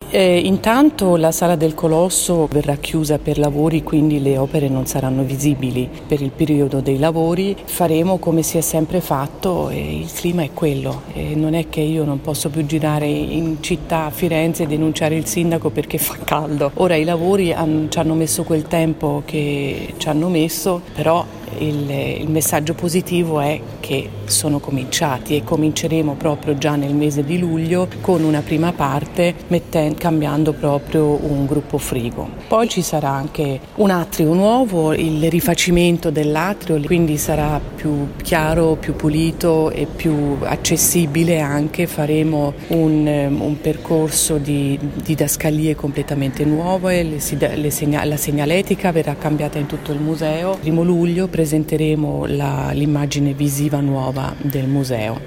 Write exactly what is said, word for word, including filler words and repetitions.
Eh, intanto la Sala del Colosso verrà chiusa per lavori, quindi le opere non saranno visibili per il periodo dei lavori. Faremo come si è sempre fatto e il clima è quello. E non è che io non posso più girare in città a Firenze e denunciare il sindaco perché fa caldo. Ora i lavori hanno, ci hanno messo quel tempo che ci hanno messo, però il, il messaggio positivo è che sono cominciati e cominceremo proprio già nel mese di luglio con una prima parte mettendo, cambiando proprio un gruppo frigo. Poi ci sarà anche un atrio nuovo, il rifacimento dell'atrio, quindi sarà più chiaro, più pulito e più accessibile anche. Faremo un, un percorso di didascalie completamente nuove, le, le segna, la segnaletica verrà cambiata in tutto il museo. Il primo luglio presenteremo la, l'immagine visiva nuova del museo.